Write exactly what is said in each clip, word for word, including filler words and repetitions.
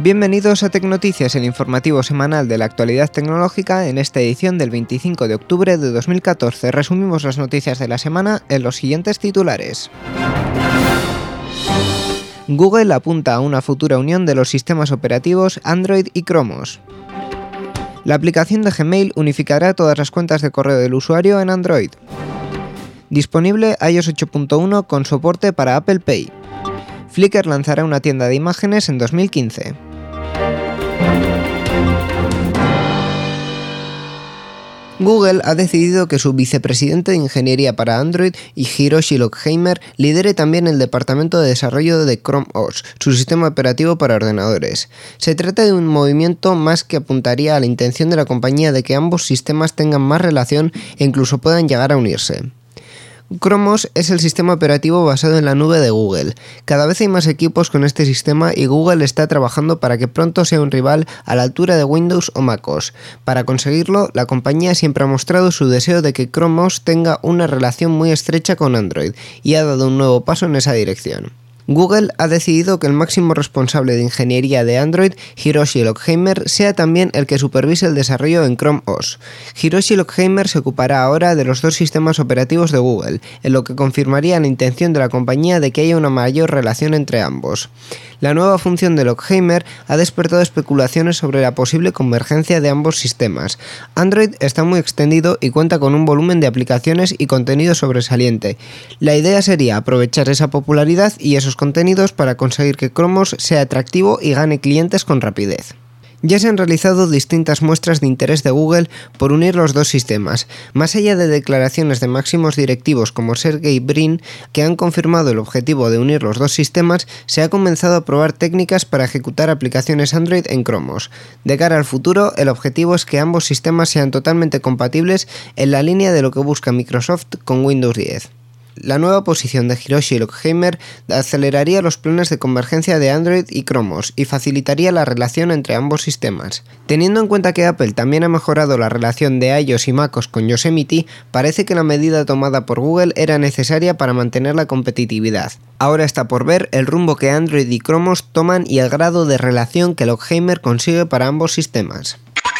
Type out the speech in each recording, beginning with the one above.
Bienvenidos a Tecnoticias, el informativo semanal de la actualidad tecnológica. En esta edición del veinticinco de octubre de dos mil catorce resumimos las noticias de la semana en los siguientes titulares. Google apunta a una futura unión de los sistemas operativos Android y Chromos. La aplicación de Gmail unificará todas las cuentas de correo del usuario en Android. Disponible iOS ocho punto uno con soporte para Apple Pay. Flickr lanzará una tienda de imágenes en dos mil quince. Google ha decidido que su vicepresidente de ingeniería para Android, Hiroshi Lockheimer, lidere también el departamento de desarrollo de Chrome O S, su sistema operativo para ordenadores. Se trata de un movimiento más que apuntaría a la intención de la compañía de que ambos sistemas tengan más relación e incluso puedan llegar a unirse. Chrome O S es el sistema operativo basado en la nube de Google. Cada vez hay más equipos con este sistema y Google está trabajando para que pronto sea un rival a la altura de Windows o MacOS. Para conseguirlo, la compañía siempre ha mostrado su deseo de que Chrome O S tenga una relación muy estrecha con Android y ha dado un nuevo paso en esa dirección. Google ha decidido que el máximo responsable de ingeniería de Android, Hiroshi Lockheimer, sea también el que supervise el desarrollo en Chrome O S. Hiroshi Lockheimer se ocupará ahora de los dos sistemas operativos de Google, en lo que confirmaría la intención de la compañía de que haya una mayor relación entre ambos. La nueva función de Lockheimer ha despertado especulaciones sobre la posible convergencia de ambos sistemas. Android está muy extendido y cuenta con un volumen de aplicaciones y contenido sobresaliente. La idea sería aprovechar esa popularidad y esos contenidos para conseguir que Chrome O S sea atractivo y gane clientes con rapidez. Ya se han realizado distintas muestras de interés de Google por unir los dos sistemas. Más allá de declaraciones de máximos directivos como Sergey Brin, que han confirmado el objetivo de unir los dos sistemas, se ha comenzado a probar técnicas para ejecutar aplicaciones Android en Chrome O S. De cara al futuro, el objetivo es que ambos sistemas sean totalmente compatibles en la línea de lo que busca Microsoft con Windows diez. La nueva posición de Hiroshi Lockheimer aceleraría los planes de convergencia de Android y Chrome O S y facilitaría la relación entre ambos sistemas. Teniendo en cuenta que Apple también ha mejorado la relación de iOS y MacOS con Yosemite, parece que la medida tomada por Google era necesaria para mantener la competitividad. Ahora está por ver el rumbo que Android y Chrome O S toman y el grado de relación que Lockheimer consigue para ambos sistemas.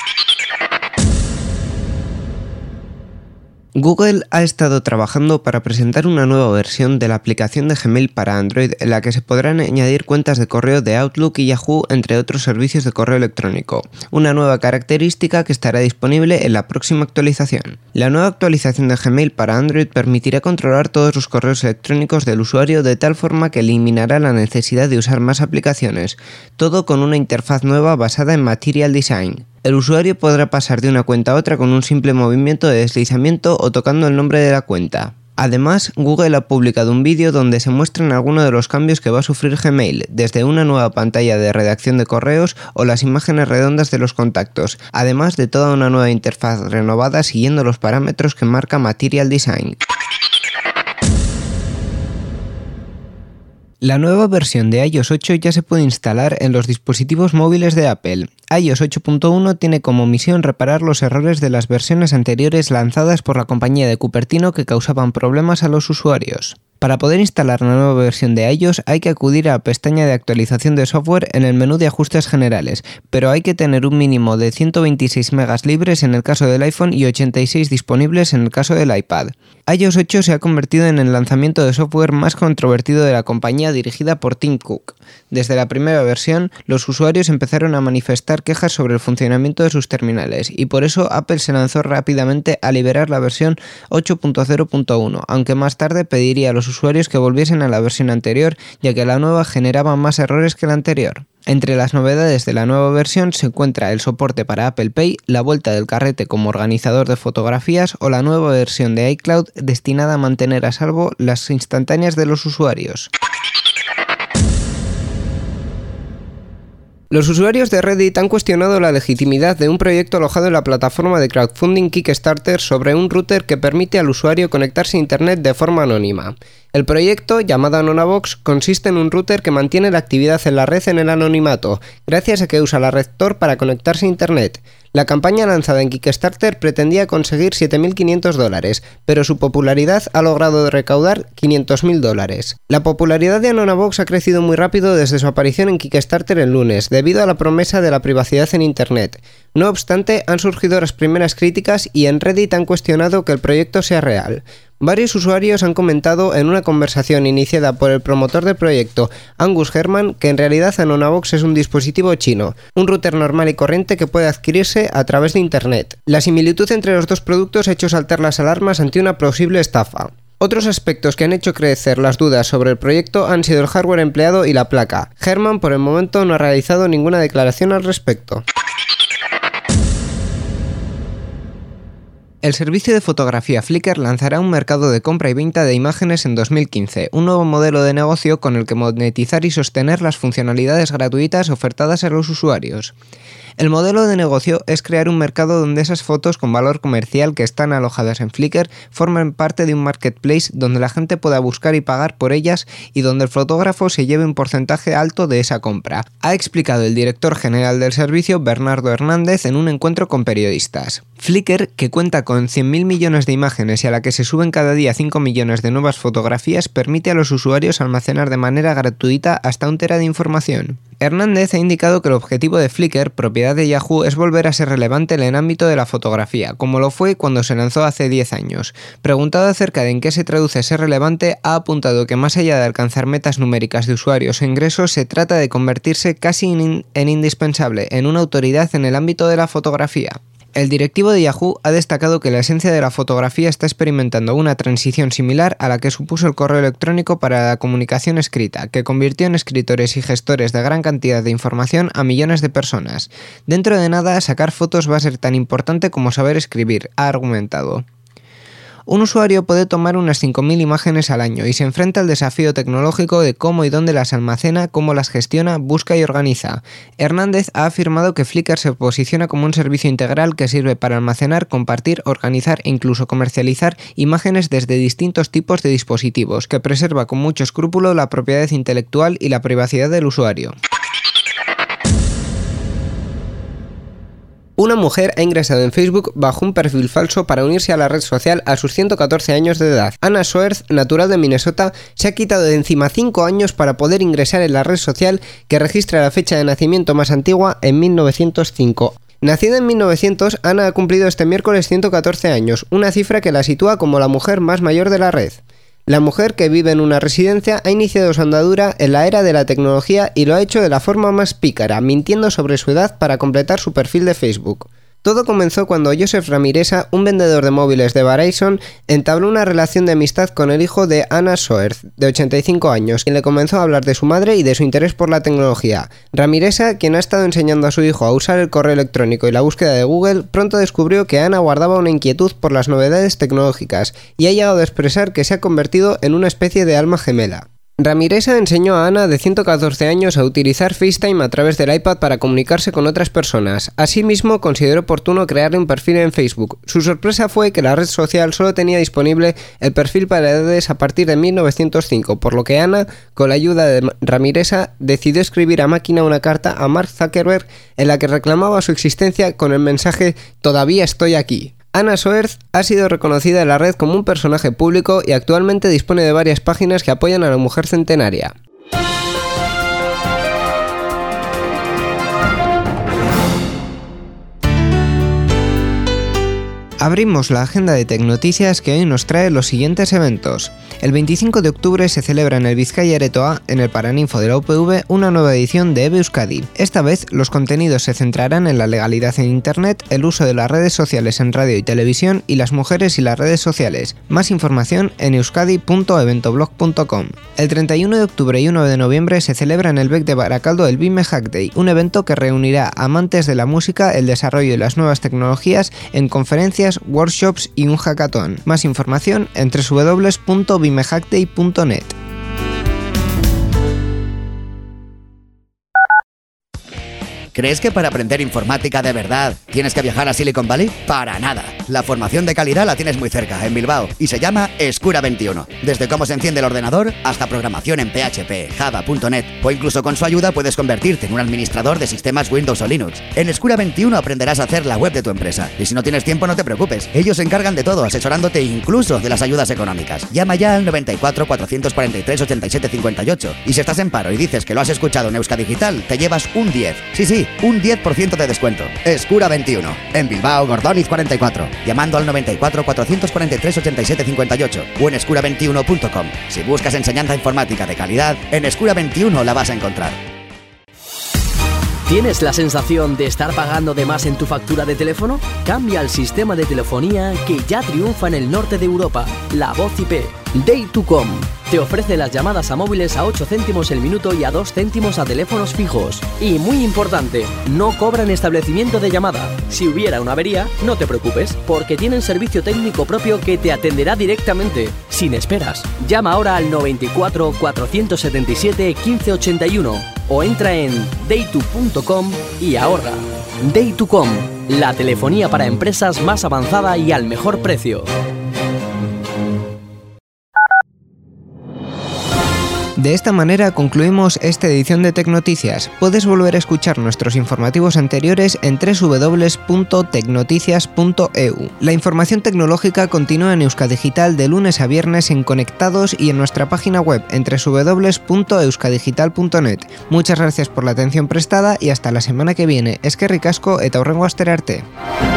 Google ha estado trabajando para presentar una nueva versión de la aplicación de Gmail para Android en la que se podrán añadir cuentas de correo de Outlook y Yahoo, entre otros servicios de correo electrónico, una nueva característica que estará disponible en la próxima actualización. La nueva actualización de Gmail para Android permitirá controlar todos los correos electrónicos del usuario de tal forma que eliminará la necesidad de usar más aplicaciones, todo con una interfaz nueva basada en Material Design. El usuario podrá pasar de una cuenta a otra con un simple movimiento de deslizamiento o tocando el nombre de la cuenta. Además, Google ha publicado un vídeo donde se muestran algunos de los cambios que va a sufrir Gmail, desde una nueva pantalla de redacción de correos o las imágenes redondas de los contactos, además de toda una nueva interfaz renovada siguiendo los parámetros que marca Material Design. La nueva versión de iOS ocho ya se puede instalar en los dispositivos móviles de Apple. iOS ocho punto uno tiene como misión reparar los errores de las versiones anteriores lanzadas por la compañía de Cupertino que causaban problemas a los usuarios. Para poder instalar la nueva versión de iOS hay que acudir a la pestaña de actualización de software en el menú de ajustes generales, pero hay que tener un mínimo de ciento veintiséis megas libres en el caso del iPhone y ochenta y seis disponibles en el caso del iPad. iOS ocho se ha convertido en el lanzamiento de software más controvertido de la compañía dirigida por Tim Cook. Desde la primera versión, los usuarios empezaron a manifestar quejas sobre el funcionamiento de sus terminales y por eso Apple se lanzó rápidamente a liberar la versión ocho punto cero punto uno, aunque más tarde pediría a los usuarios que volviesen a la versión anterior, ya que la nueva generaba más errores que la anterior. Entre las novedades de la nueva versión se encuentra el soporte para Apple Pay, la vuelta del carrete como organizador de fotografías o la nueva versión de iCloud destinada a mantener a salvo las instantáneas de los usuarios. Los usuarios de Reddit han cuestionado la legitimidad de un proyecto alojado en la plataforma de crowdfunding Kickstarter sobre un router que permite al usuario conectarse a Internet de forma anónima. El proyecto, llamado AnonaBox, consiste en un router que mantiene la actividad en la red en el anonimato, gracias a que usa la red Tor para conectarse a Internet. La campaña lanzada en Kickstarter pretendía conseguir siete mil quinientos dólares, pero su popularidad ha logrado recaudar quinientos mil dólares. La popularidad de AnonaBox ha crecido muy rápido desde su aparición en Kickstarter el lunes, debido a la promesa de la privacidad en Internet. No obstante, han surgido las primeras críticas y en Reddit han cuestionado que el proyecto sea real. Varios usuarios han comentado en una conversación iniciada por el promotor del proyecto, Angus Herman, que en realidad AnonaBox es un dispositivo chino, un router normal y corriente que puede adquirirse a través de Internet. La similitud entre los dos productos ha hecho saltar las alarmas ante una posible estafa. Otros aspectos que han hecho crecer las dudas sobre el proyecto han sido el hardware empleado y la placa. Herman por el momento no ha realizado ninguna declaración al respecto. El servicio de fotografía Flickr lanzará un mercado de compra y venta de imágenes en dos mil quince, un nuevo modelo de negocio con el que monetizar y sostener las funcionalidades gratuitas ofertadas a los usuarios. El modelo de negocio es crear un mercado donde esas fotos con valor comercial que están alojadas en Flickr formen parte de un marketplace donde la gente pueda buscar y pagar por ellas y donde el fotógrafo se lleve un porcentaje alto de esa compra, ha explicado el director general del servicio, Bernardo Hernández, en un encuentro con periodistas. Flickr, que cuenta con cien mil millones de imágenes y a la que se suben cada día cinco millones de nuevas fotografías, permite a los usuarios almacenar de manera gratuita hasta un tera de información. Hernández ha indicado que el objetivo de Flickr, propiedad de Yahoo, es volver a ser relevante en el ámbito de la fotografía, como lo fue cuando se lanzó hace diez años. Preguntado acerca de en qué se traduce ser relevante, ha apuntado que más allá de alcanzar metas numéricas de usuarios o ingresos, se trata de convertirse casi en, en indispensable en una autoridad en el ámbito de la fotografía. El directivo de Yahoo ha destacado que la esencia de la fotografía está experimentando una transición similar a la que supuso el correo electrónico para la comunicación escrita, que convirtió en escritores y gestores de gran cantidad de información a millones de personas. Dentro de nada, sacar fotos va a ser tan importante como saber escribir, ha argumentado. Un usuario puede tomar unas cinco mil imágenes al año y se enfrenta al desafío tecnológico de cómo y dónde las almacena, cómo las gestiona, busca y organiza. Hernández ha afirmado que Flickr se posiciona como un servicio integral que sirve para almacenar, compartir, organizar e incluso comercializar imágenes desde distintos tipos de dispositivos, que preserva con mucho escrúpulo la propiedad intelectual y la privacidad del usuario. Una mujer ha ingresado en Facebook bajo un perfil falso para unirse a la red social a sus ciento catorce años de edad. Anna Soerth, natural de Minnesota, se ha quitado de encima cinco años para poder ingresar en la red social que registra la fecha de nacimiento más antigua en mil novecientos cinco. Nacida en mil novecientos, Anna ha cumplido este miércoles ciento catorce años, una cifra que la sitúa como la mujer más mayor de la red. La mujer, que vive en una residencia, ha iniciado su andadura en la era de la tecnología y lo ha hecho de la forma más pícara, mintiendo sobre su edad para completar su perfil de Facebook. Todo comenzó cuando Joseph Ramiresa, un vendedor de móviles de Verizon, entabló una relación de amistad con el hijo de Anna Soerth, de ochenta y cinco años, quien le comenzó a hablar de su madre y de su interés por la tecnología. Ramiresa, quien ha estado enseñando a su hijo a usar el correo electrónico y la búsqueda de Google, pronto descubrió que Anna guardaba una inquietud por las novedades tecnológicas y ha llegado a expresar que se ha convertido en una especie de alma gemela. Ramiresa enseñó a Anna, de ciento catorce años, a utilizar FaceTime a través del iPad para comunicarse con otras personas. Asimismo, consideró oportuno crearle un perfil en Facebook. Su sorpresa fue que la red social solo tenía disponible el perfil para edades a partir de mil novecientos cinco, por lo que Anna, con la ayuda de Ramiresa, decidió escribir a máquina una carta a Mark Zuckerberg en la que reclamaba su existencia con el mensaje «Todavía estoy aquí». Anna Soerth ha sido reconocida en la red como un personaje público y actualmente dispone de varias páginas que apoyan a la mujer centenaria. Abrimos la agenda de Tecnoticias, que hoy nos trae los siguientes eventos. El veinticinco de octubre se celebra en el Bizkaia Aretoa, en el Paraninfo de la U P V, una nueva edición de EVE Euskadi. Esta vez los contenidos se centrarán en la legalidad en Internet, el uso de las redes sociales en radio y televisión y las mujeres y las redes sociales. Más información en euskadi punto eventoblog punto com. El treinta y uno de octubre y uno de noviembre se celebra en el B E C de Barakaldo el Bime Hack Day, un evento que reunirá amantes de la música, el desarrollo y las nuevas tecnologías en conferencias, workshops y un hackathon. Más información en doble u doble u doble u punto bimehackday punto net. ¿Crees que para aprender informática de verdad tienes que viajar a Silicon Valley? Para nada. La formación de calidad la tienes muy cerca, en Bilbao, y se llama Escura veintiuno. Desde cómo se enciende el ordenador hasta programación en P H P, Java punto net, o incluso con su ayuda puedes convertirte en un administrador de sistemas Windows o Linux. En Escura veintiuno aprenderás a hacer la web de tu empresa. Y si no tienes tiempo, no te preocupes. Ellos se encargan de todo, asesorándote incluso de las ayudas económicas. Llama ya al noventa y cuatro, cuatrocientos cuarenta y tres, ochenta y siete cincuenta y ocho. Y si estás en paro y dices que lo has escuchado en Euskadigital, te llevas un diez. Sí, sí, un diez por ciento de descuento. Escura veintiuno. En Bilbao, Gordóniz cuarenta y cuatro. Llamando al noventa y cuatro, cuatrocientos cuarenta y tres, ochenta y siete cincuenta y ocho o en escura veintiuno punto com. Si buscas enseñanza informática de calidad, en Escura veintiuno la vas a encontrar. ¿Tienes la sensación de estar pagando de más en tu factura de teléfono? Cambia el sistema de telefonía que ya triunfa en el norte de Europa, la voz I P. Day to Com te ofrece las llamadas a móviles a ocho céntimos el minuto y a dos céntimos a teléfonos fijos. Y muy importante, no cobran establecimiento de llamada. Si hubiera una avería, no te preocupes, porque tienen servicio técnico propio que te atenderá directamente, sin esperas. Llama ahora al noventa y cuatro, cuatrocientos setenta y siete, quince ochenta y uno o entra en day two punto com y ahorra. Day to Com, la telefonía para empresas más avanzada y al mejor precio. De esta manera concluimos esta edición de Tecnoticias. Puedes volver a escuchar nuestros informativos anteriores en doble u doble u doble u punto tecnoticias punto e u. La información tecnológica continúa en Euskadigital de lunes a viernes en Conectados y en nuestra página web en doble u doble u doble u punto euskadigital punto net. Muchas gracias por la atención prestada y hasta la semana que viene. Eskerrik asko eta hurrengo astera arte.